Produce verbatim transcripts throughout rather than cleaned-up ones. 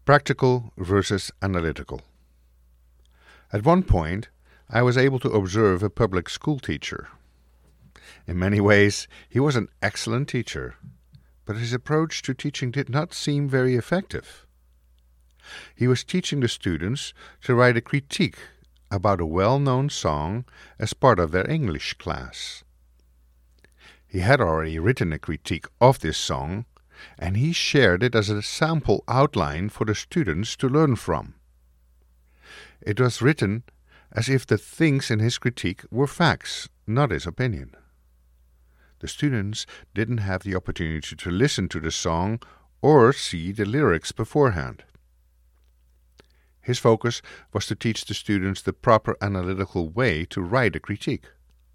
Practical versus analytical. At one point, I was able to observe a public school teacher. In many ways, he was an excellent teacher, but his approach to teaching did not seem very effective. He was teaching the students to write a critique about a well-known song as part of their English class. He had already written a critique of this song, and he shared it as a sample outline for the students to learn from. It was written as if the things in his critique were facts, not his opinion. The students didn't have the opportunity to listen to the song or see the lyrics beforehand. His focus was to teach the students the proper analytical way to write a critique.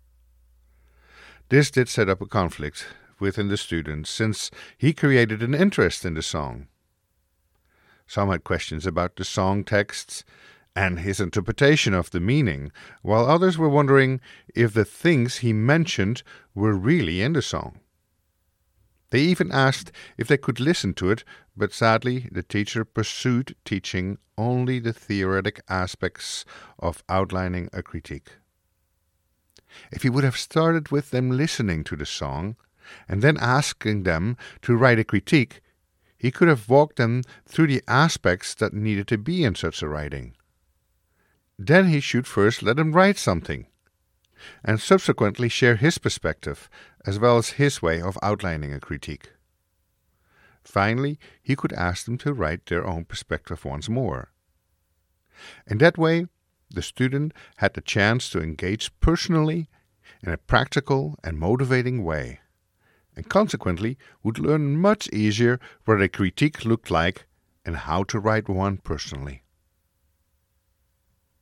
This did set up a conflict within the students, since he created an interest in the song. Some had questions about the song texts and his interpretation of the meaning, while others were wondering if the things he mentioned were really in the song. They even asked if they could listen to it, but sadly the teacher pursued teaching only the theoretic aspects of outlining a critique. If he would have started with them listening to the song, and then asking them to write a critique, he could have walked them through the aspects that needed to be in such a writing. Then he should first let them write something, and subsequently share his perspective, as well as his way of outlining a critique. Finally, he could ask them to write their own perspective once more. In that way, the student had the chance to engage personally in a practical and motivating way, and consequently would learn much easier what a critique looked like and how to write one personally.